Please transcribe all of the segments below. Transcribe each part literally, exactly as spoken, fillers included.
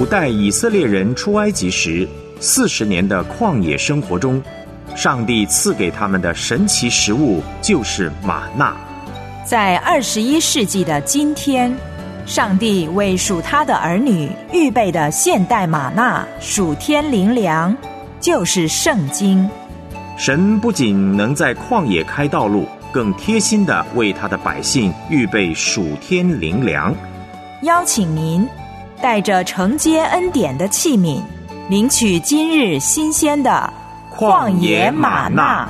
古代以色列人出埃及时四十年的旷野生活中，上帝赐给他们的神奇食物就是玛纳。 在二十一世纪的今天，上帝为属他的儿女预备的现代玛纳属天灵粮，就是圣经。 神不仅能在旷野开道路，更贴心地为他的百姓预备属天灵粮。 邀请您带着承接恩典的器皿，领取今日新鲜的旷野玛纳。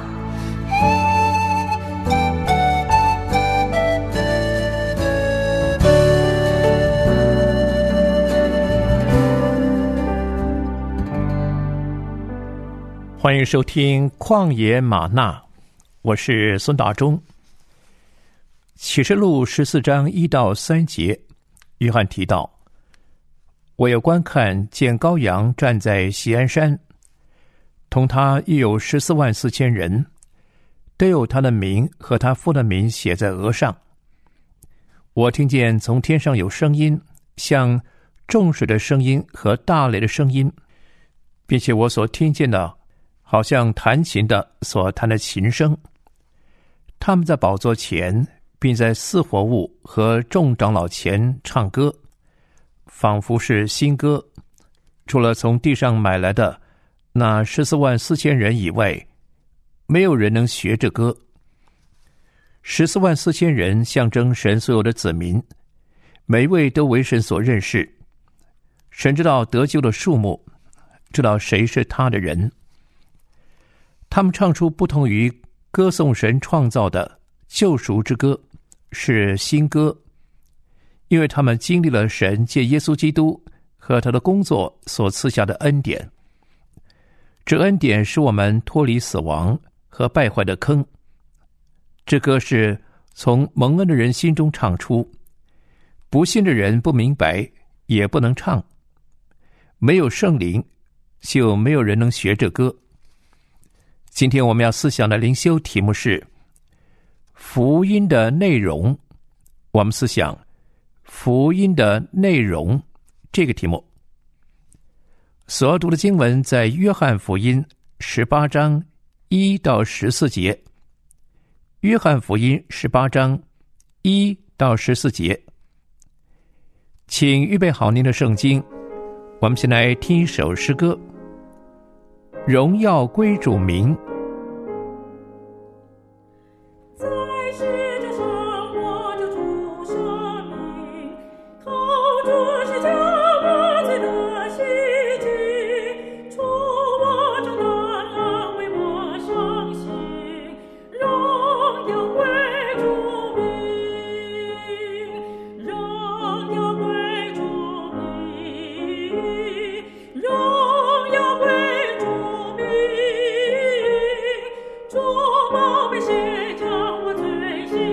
欢迎收听旷野玛纳，我是孙大中。启示录十四章一到三节，约翰提到，我有观看，见羔羊站在锡安山，同他亦有十四万四千人，都有他的名和他父的名写在额上。我听见从天上有声音，像众水的声音和大雷的声音，并且我所听见的好像弹琴的所弹的琴声。他们在宝座前，并在四活物和众长老前唱歌，仿佛是新歌。除了从地上买来的那十四万四千人以外，没有人能学这歌。十四万四千人象征神所有的子民，每一位都为神所认识。神知道得救的数目，知道谁是他的人。他们唱出不同于歌颂神创造的救赎之歌，是新歌，因为他们经历了神借耶稣基督和他的工作所赐下的恩典。这恩典使我们脱离死亡和败坏的坑。这歌是从蒙恩的人心中唱出，不信的人不明白，也不能唱。没有圣灵，就没有人能学这歌。今天我们要思想的灵修题目是福音的内容。我们思想福音的内容这个题目。所要读的经文在约翰福音十八章一到十四节。约翰福音十八章一到十四节。请预备好您的圣经，我们先来听一首诗歌。荣耀归主名。 在世界上我就主生命，靠主是将我罪得洗净，除我这担当为我伤心，荣耀归主名，荣耀归主名，荣耀归主名，主宝贝血将我罪洗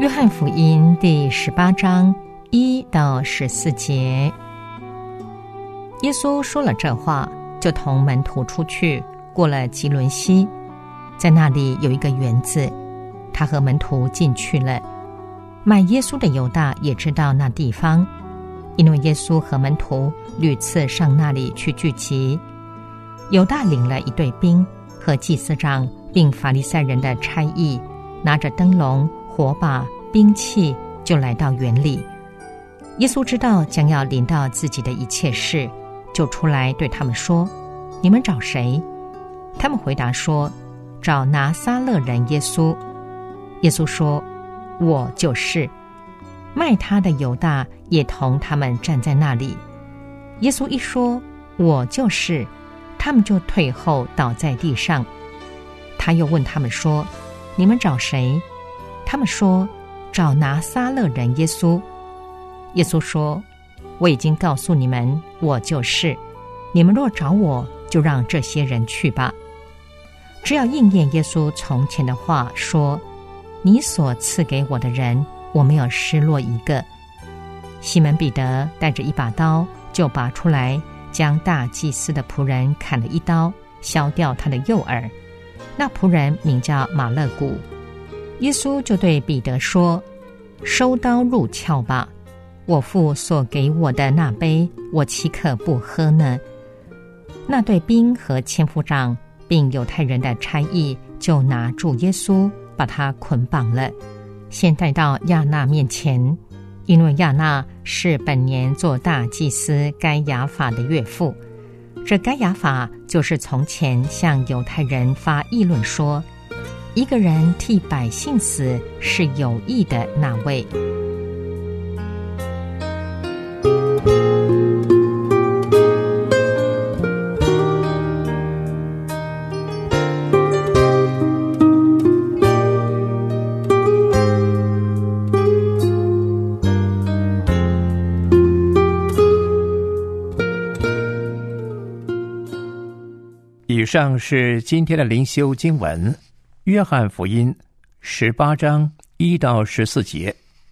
约翰福音第十八章一到十四节，耶稣说了这话，就同门徒出去，过了基伦溪，在那里有一个园子，他和门徒进去了。卖耶稣的犹大也知道那地方，因为耶稣和门徒屡次上那里去聚集。犹大领了一队兵和祭司长并法利赛人的差役，拿着灯笼、火把、兵器，就来到园里。耶稣知道将要临到自己的一切事，就出来对他们说：你们找谁？他们回答说：找拿撒勒人耶稣。耶稣说：我就是。卖他的犹大也同他们站在那里。耶稣一说我就是，他们就退后倒在地上。他又问他们说：你们找谁？他们说：找拿撒勒人耶稣。耶稣说：我已经告诉你们，我就是。你们若找我，就让这些人去吧。只要应验耶稣从前的话说：你所赐给我的人，我没有失落一个。西门彼得带着一把刀，就拔出来，将大祭司的仆人砍了一刀，削掉他的右耳。那仆人名叫马勒古。耶稣就对彼得说：收刀入鞘吧，我父所给我的那杯，我岂可不喝呢？那队兵和千夫长并犹太人的差役就拿住耶稣，把他捆绑了，先带到亚那面前，因为亚那是本年做大祭司该亚法的岳父。这该亚法就是从前向犹太人发议论说，一个人替百姓死是有益的那位。 以上是今天的灵修经文，约翰福音十八章一到十四节。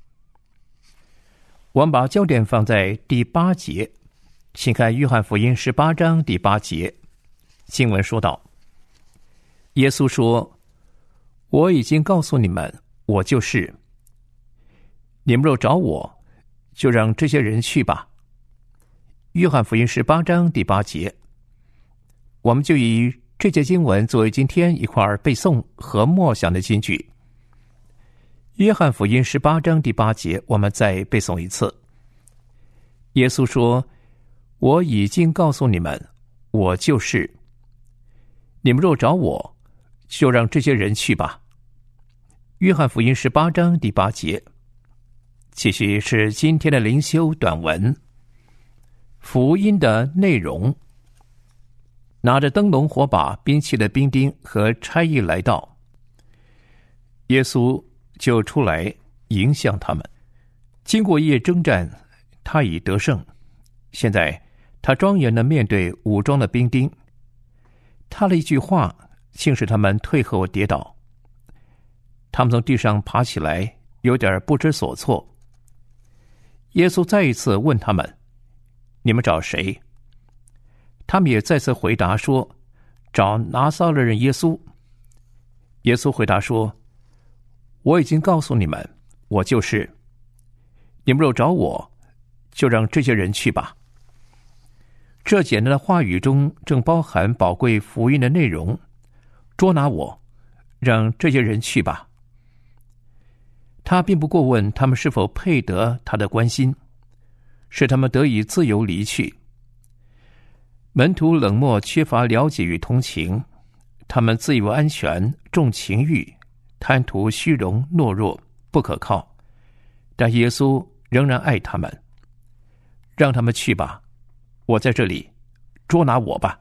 我们把焦点放在第八节，请看约翰福音十八章第八节。经文说道：耶稣说：我已经告诉你们，我就是。你们若找我，就让这些人去吧。约翰福音十八章第八节。我们就以这节经文作为今天一块背诵和默想的金句。约翰福音十八章第八节，我们再背诵一次。耶稣说：我已经告诉你们，我就是。你们若找我，就让这些人去吧。约翰福音十八章第八节。继续是今天的灵修短文，福音的内容。拿着灯笼、火把、兵器的兵丁和差役来到，耶稣就出来迎向他们。经过一夜征战，他已得胜。现在他庄严地面对武装的兵丁，他的一句话竟使他们退后跌倒。他们从地上爬起来，有点不知所措。耶稣再一次问他们：你们找谁？他们也再次回答说：找拿撒勒人耶稣。耶稣回答说：我已经告诉你们，我就是。你们若找我，就让这些人去吧。这简单的话语中正包含宝贵福音的内容。捉拿我，让这些人去吧。他并不过问他们是否配得他的关心，使他们得以自由离去。门徒冷漠，缺乏了解与同情，他们自以为安全，重情欲，贪图虚荣，懦弱，不可靠。但耶稣仍然爱他们，让他们去吧，我在这里，捉拿我吧。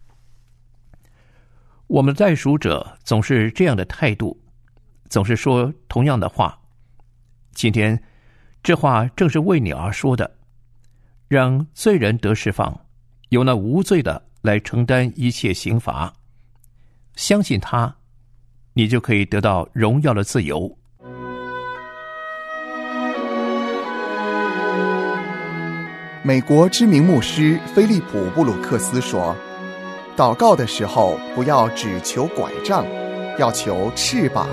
我们的代赎者总是这样的态度，总是说同样的话。今天这话正是为你而说的，让罪人得释放，由那无罪的来承担一切刑罚。相信他，你就可以得到荣耀的自由。 美国知名牧师菲利普·布鲁克斯说，祷告的时候不要只求拐杖，要求翅膀。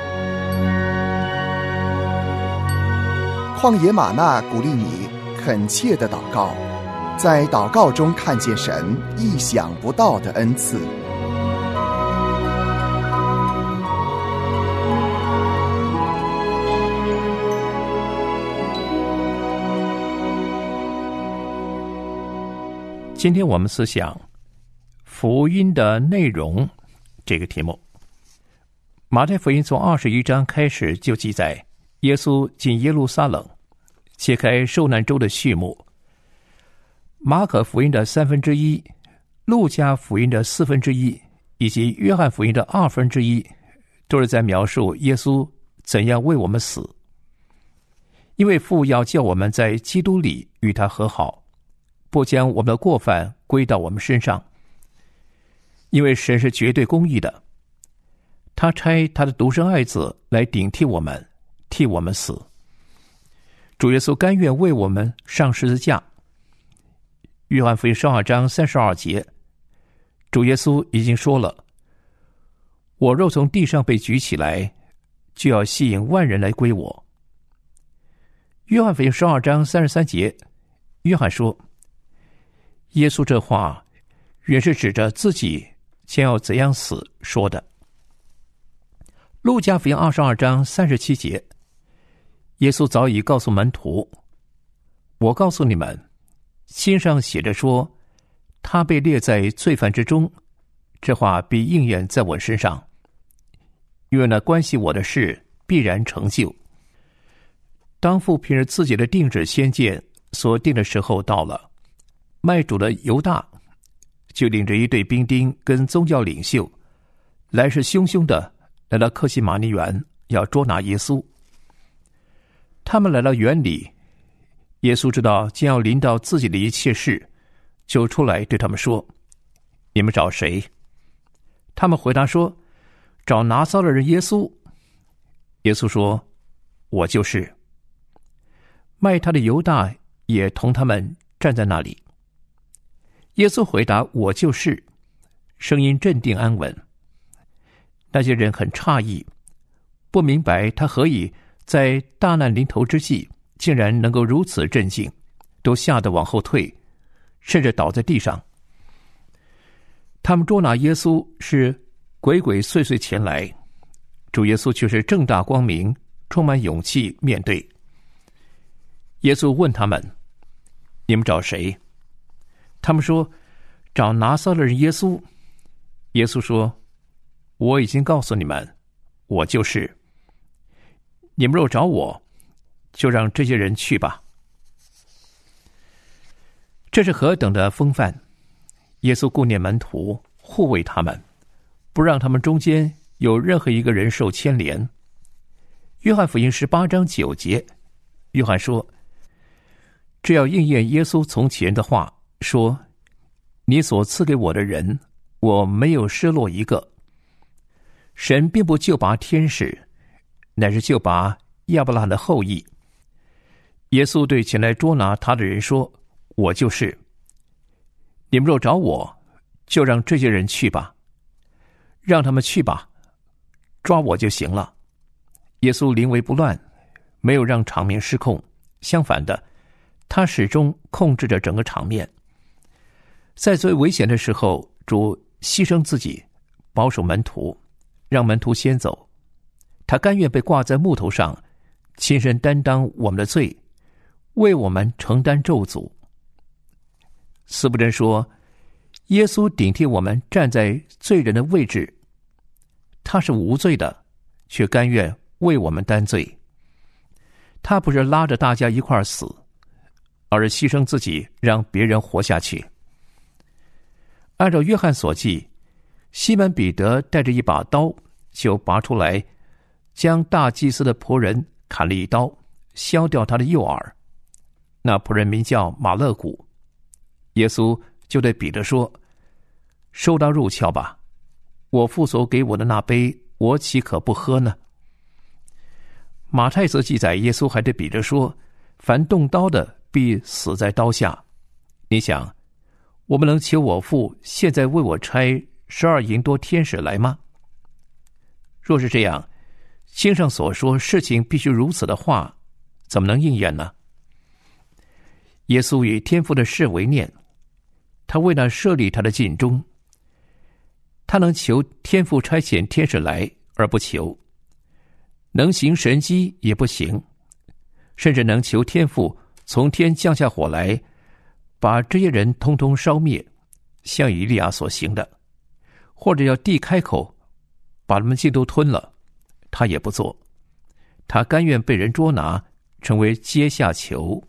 旷野吗哪鼓励你恳切的祷告，在祷告中看见神意想不到的恩赐。 今天我们思想福音的内容这个题目。马太福音从二十一章开始就记载耶稣进耶路撒冷，揭开受难周的序幕。马可福音的三分之一，路加福音的四分之一，以及约翰福音的二分之一，都是在描述耶稣怎样为我们死。因为父要叫我们在基督里与他和好，不将我们的过犯归到我们身上。因为神是绝对公义的，他差他的独生爱子来顶替我们，替我们死。主耶稣甘愿为我们上十字架。约翰福音十二章三十二节，主耶稣已经说了，我若从地上被举起来，就要吸引万人来归我。约翰福音十二章三十三节，约翰说，耶稣这话原是指着自己将要怎样死说的。路加福音二十二章三十七节，耶稣早已告诉门徒，我告诉你们，经上写着说，他被列在罪犯之中，这话必应验在我身上，因为那关系我的事必然成就。当父凭着自己的定旨先见所定的时候到了，卖主的犹大就领着一队兵丁跟宗教领袖，来势汹汹的来到客西马尼园，要捉拿耶稣。他们来到园里，耶稣知道将要临到自己的一切事，就出来对他们说，你们找谁？他们回答说，找拿撒勒人耶稣。耶稣说，我就是。卖他的犹大也同他们站在那里。耶稣回答，我就是，声音镇定安稳。那些人很诧异，不明白他何以在大难临头之际竟然能够如此镇静，都吓得往后退，甚至倒在地上。他们捉拿耶稣是鬼鬼祟祟前来，主耶稣却是正大光明，充满勇气面对。耶稣问他们，你们找谁？他们说，找拿撒勒人耶稣。耶稣说，我已经告诉你们，我就是。你们若找我，就让这些人去吧。这是何等的风范！耶稣顾念门徒，护卫他们，不让他们中间有任何一个人受牵连。约翰福音十八章九节，约翰说，这要应验耶稣从前的话，说，你所赐给我的人，我没有失落一个。神并不救拔天使，乃是救拔亚伯拉罕的后裔。耶稣对前来捉拿他的人说，我就是。你们若找我，就让这些人去吧，让他们去吧，抓我就行了。耶稣临危不乱，没有让场面失控，相反的，他始终控制着整个场面。在最危险的时候，主牺牲自己，保守门徒，让门徒先走。他甘愿被挂在木头上，亲身担当我们的罪，为我们承担咒诅。司布真说，耶稣顶替我们站在罪人的位置，他是无罪的，却甘愿为我们担罪。他不是拉着大家一块儿死，而是牺牲自己，让别人活下去。按照约翰所记，西门彼得带着一把刀，就拔出来，将大祭司的仆人砍了一刀，削掉他的右耳。那仆人名叫马勒古。耶稣就对彼得说，收刀入鞘吧，我父所给我的那杯，我岂可不喝呢？马太则记载，耶稣还对彼得说，凡动刀的必死在刀下。你想，我们能求我父现在为我差十二营多天使来吗？若是这样，经上所说事情必须如此的话，怎么能应验呢？耶稣以天父的事为念，他为那设立他的尽忠，他能求天父差遣天使来而不求，能行神迹也不行，甚至能求天父从天降下火来，把这些人通通烧灭，像以利亚所行的，或者要地开口把他们尽都吞了，他也不做。他甘愿被人捉拿，成为阶下囚。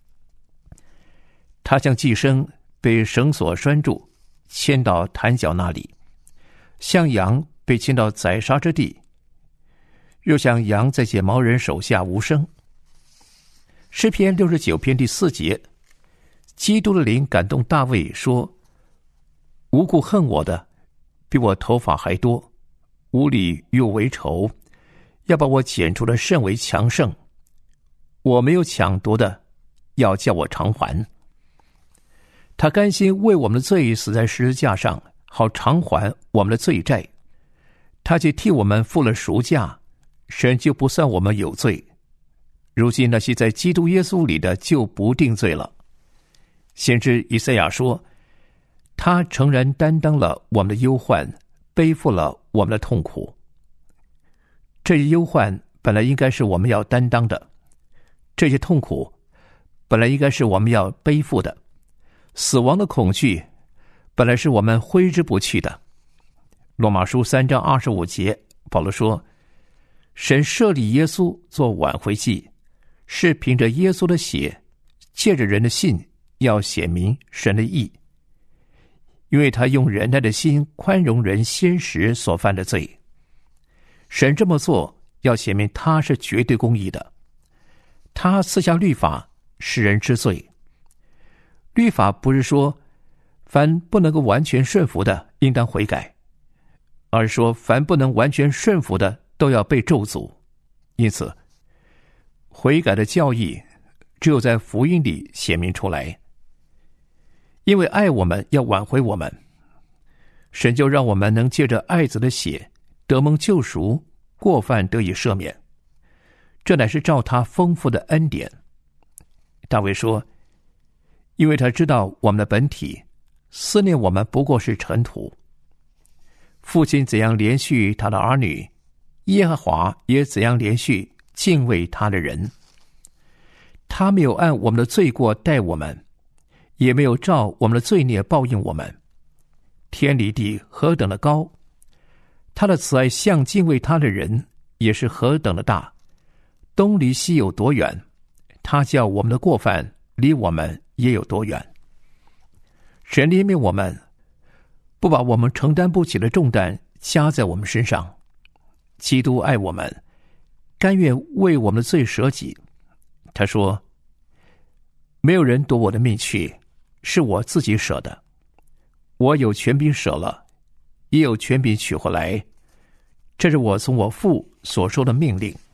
他像寄生被绳索拴住，牵到坛角那里，像羊被牵到宰杀之地，又像羊在剪毛人手下无声。诗篇六十九篇第四节，基督的灵感动大卫说：无故恨我的比我头发还多，无理与我为仇，要把我剪除的甚为强盛。我没有抢夺的，要叫我偿还。他甘心为我们的罪死在十字架上，好偿还我们的罪债。他既替我们付了赎价，神就不算我们有罪。如今那些在基督耶稣里的就不定罪了。先知以赛亚说，他诚然担当了我们的忧患，背负了我们的痛苦。这些忧患本来应该是我们要担当的，这些痛苦本来应该是我们要背负的，死亡的恐惧本来是我们挥之不去的。罗马书三章二十五节，保罗说，神设立耶稣做挽回祭，是凭着耶稣的血，借着人的信，要显明神的义，因为他用忍耐的心宽容人先时所犯的罪。神这么做，要显明他是绝对公义的。他赐下律法，使人知罪。律法不是说凡不能够完全顺服的应当悔改，而是说凡不能完全顺服的都要被咒诅。因此悔改的教义只有在福音里显明出来。因为爱我们，要挽回我们，神就让我们能借着爱子的血得蒙救赎，过犯得以赦免，这乃是照他丰富的恩典。大卫说，因为他知道我们的本体，思念我们不过是尘土。父亲怎样连续他的儿女，耶和华也怎样连续敬畏他的人。他没有按我们的罪过待我们，也没有照我们的罪孽报应我们。天离地何等的高，他的慈爱向敬畏他的人也是何等的大。东离西有多远，他叫我们的过犯离我们也有多远。神怜悯我们，不把我们承担不起的重担加在我们身上。基督爱我们，甘愿为我们的罪舍己。他说，没有人夺我的命去，是我自己舍的。我有权柄舍了，也有权柄取回来，这是我从我父所说的命令。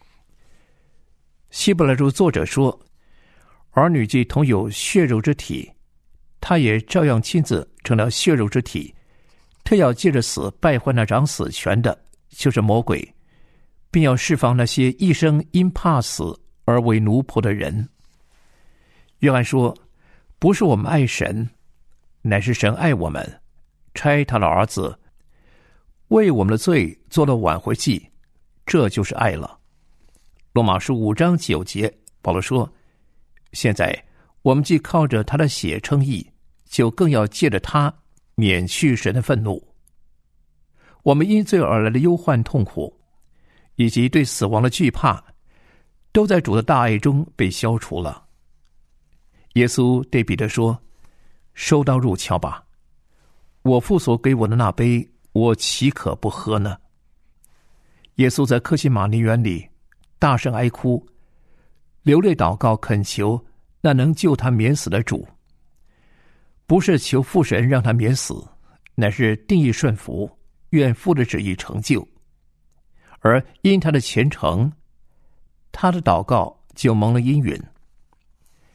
希伯来书作者说，儿女既同有血肉之体，他也照样亲自成了血肉之体，特要借着死败坏那掌死权的，就是魔鬼，并要释放那些一生因怕死而为奴仆的人。约翰说，不是我们爱神，乃是神爱我们，差他的儿子为我们的罪做了挽回祭，这就是爱了。罗马书五章九节，保罗说，现在我们既靠着他的血称义，就更要借着他免去神的愤怒。我们因罪而来的忧患痛苦，以及对死亡的惧怕，都在主的大爱中被消除了。耶稣对彼得说，收刀入鞘吧，我父所给我的那杯，我岂可不喝呢？耶稣在客西马尼园里大声哀哭，流泪祷告，恳求那能救他免死的主。不是求父神让他免死，乃是定义顺服，愿父的旨意成就。而因他的虔诚，他的祷告就蒙了应允。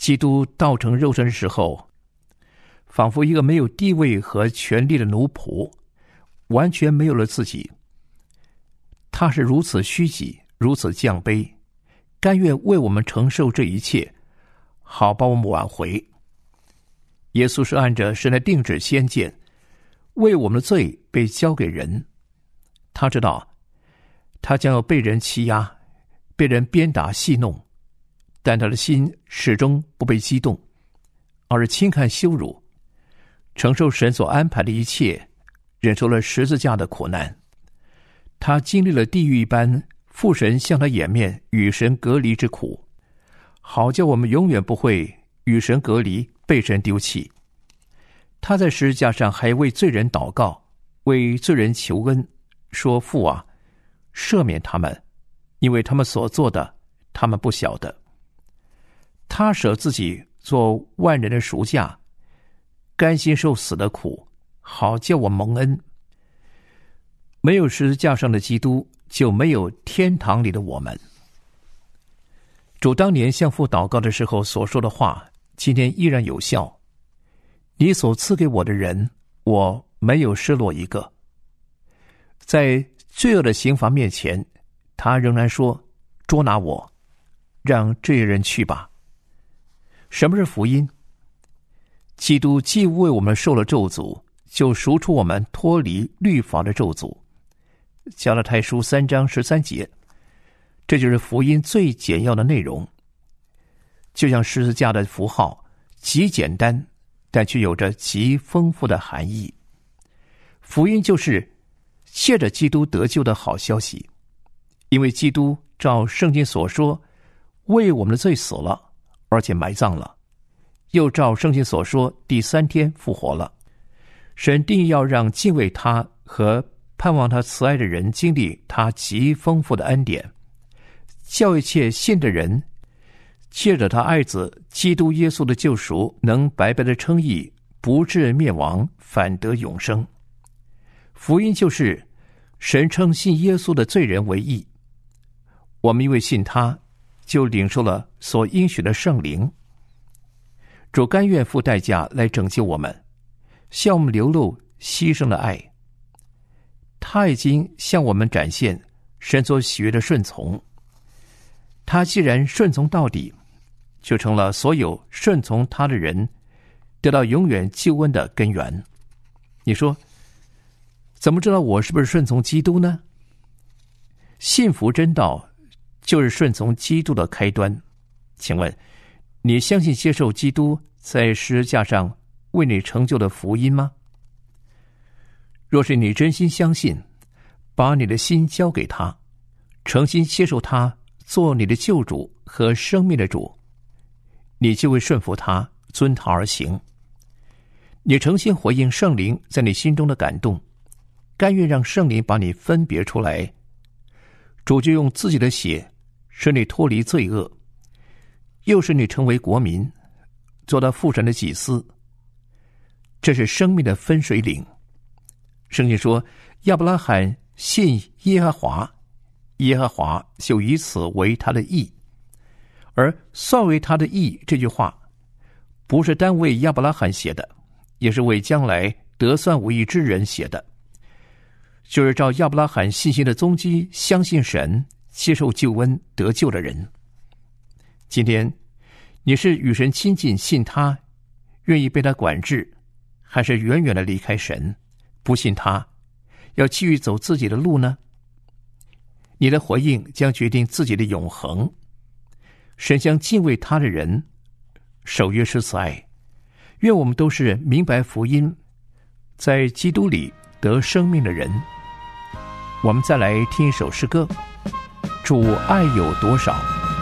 基督道成肉身的时候，仿佛一个没有地位和权力的奴仆，完全没有了自己。他是如此虚己，如此降卑，甘愿为我们承受这一切，好把我们挽回。耶稣是按着神的定旨先见，为我们的罪被交给人。他知道他将要被人欺压，被人鞭打戏弄，但他的心始终不被激动，而是轻看羞辱，承受神所安排的一切，忍受了十字架的苦难。他经历了地狱一般父神向他掩面与神隔离之苦，好叫我们永远不会与神隔离，被神丢弃。他在十字架上还为罪人祷告，为罪人求恩，说父啊，赦免他们，因为他们所做的他们不晓得。他舍自己做万人的赎价，甘心受死的苦，好叫我蒙恩。没有十字架上的基督，就没有天堂里的我们。主当年向父祷告的时候所说的话，今天依然有效。你所赐给我的人，我没有失落一个。在罪恶的刑罚面前，他仍然说，捉拿我，让这些人去吧。什么是福音？基督既为我们受了咒诅，就赎出我们脱离律法的咒诅。加拉太书三章十三节，这就是福音最简要的内容。就像十字架的符号，极简单，但却有着极丰富的含义。福音就是借着基督得救的好消息，因为基督照圣经所说，为我们的罪死了，而且埋葬了，又照圣经所说，第三天复活了。神定要让敬畏他和盼望他慈爱的人经历他极丰富的恩典，叫一切信的人借着他爱子基督耶稣的救赎，能白白的称义，不至灭亡，反得永生。福音就是神称信耶稣的罪人为义，我们因为信他，就领受了所应许的圣灵。主甘愿付代价来拯救我们，向我们流露牺牲的爱。他已经向我们展现神所喜悦的顺从。他既然顺从到底，就成了所有顺从他的人得到永远救恩的根源。你说，怎么知道我是不是顺从基督呢？信服真道就是顺从基督的开端。请问，你相信接受基督在十字架上为你成就的福音吗？若是你真心相信，把你的心交给他，诚心接受他做你的救主和生命的主，你就会顺服他，遵他而行。你诚心回应圣灵在你心中的感动，甘愿让圣灵把你分别出来，主就用自己的血使你脱离罪恶，又使你成为国民，做到父神的祭司。这是生命的分水岭。圣经说，亚伯拉罕信耶和华，耶和华就以此为他的义。而算为他的义这句话，不是单为亚伯拉罕写的，也是为将来得算为义之人写的，就是照亚伯拉罕信心的踪迹，相信神，接受救恩得救的人。今天你是与神亲近，信他，愿意被他管制，还是远远的离开神，不信他，要继续走自己的路呢？你的回应将决定自己的永恒。神将敬畏他的人守约施慈爱。愿我们都是明白福音，在基督里得生命的人。我们再来听一首诗歌，主爱有多少。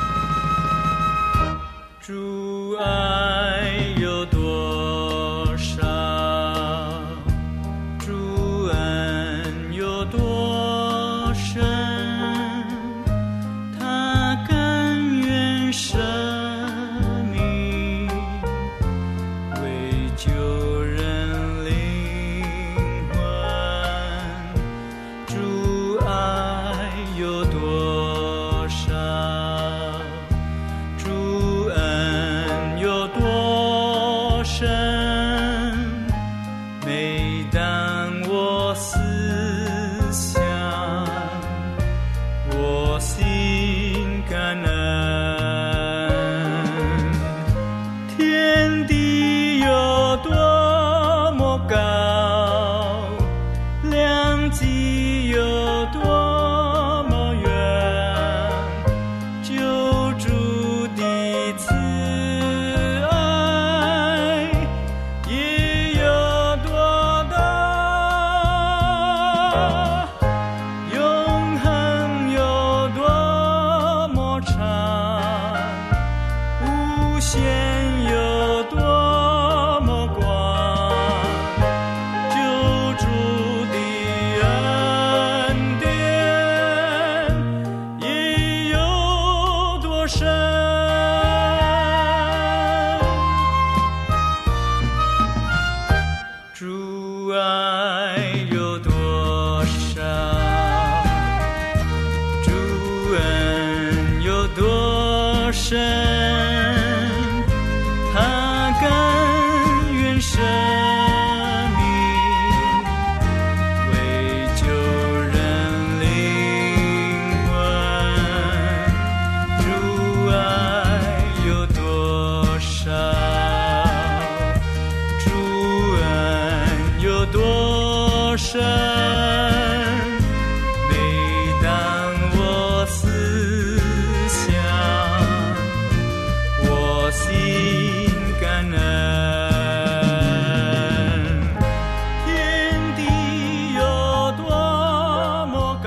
主爱有多少，主恩有多深，他甘愿舍命为救人灵魂。主爱有多少，主恩有神，他甘愿舍命，为救人灵魂。主爱有多少？主恩有多深？每当我思想，我心感恩。天地有多么高，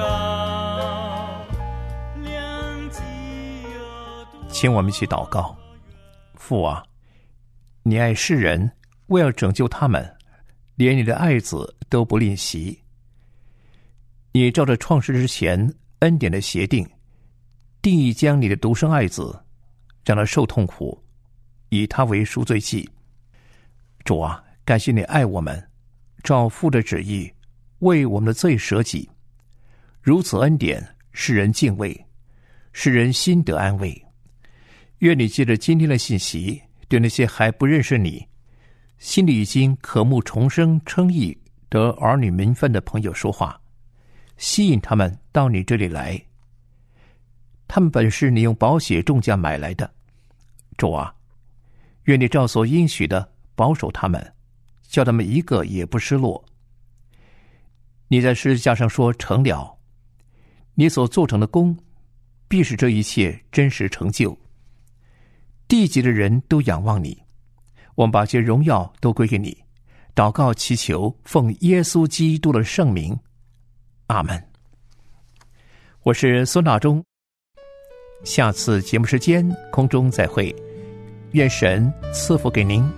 量极有多。 请我们一起祷告。父啊，你爱世人，为要拯救他们，连你的爱子都不吝惜。你照着创世之前恩典的协定，定义将你的独生爱子让他受痛苦，以他为赎罪祭。主啊，感谢你爱我们，照父的旨意为我们的罪舍己。如此恩典使人敬畏，使人心得安慰。愿你借着今天的信息，对那些还不认识你，心里已经渴慕重生称义得儿女名分的朋友说话，吸引他们到你这里来。他们本是你用宝血重价买来的。主啊，愿你照所应许的保守他们，叫他们一个也不失落。你在十字架上说成了，你所做成的功必使这一切真实成就。地级的人都仰望你，我们把这荣耀都归给你。祷告祈求，奉耶稣基督的圣名，阿门。我是孙大中，下次节目时间空中再会，愿神赐福给您。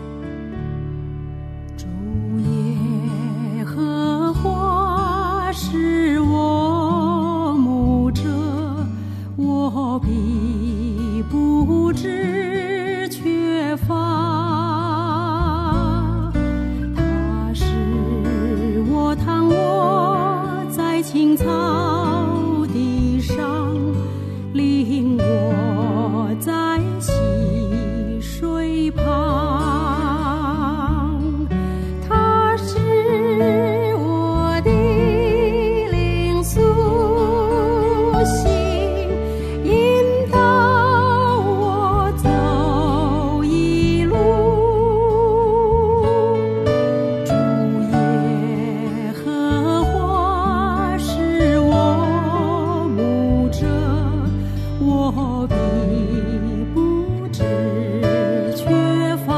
主耶和华是我牧者，我必不致缺乏。他使我躺卧在青草地上，领我在溪水旁。他是我的灵苏醒，引导我走一路。主耶和华是我牧者，我必不致缺乏。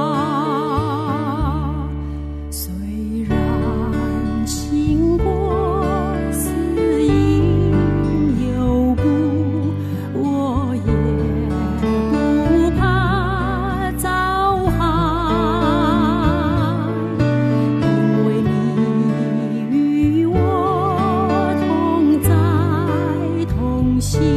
虽然行过死荫幽谷，我也不怕遭害，因为你与我同在同行。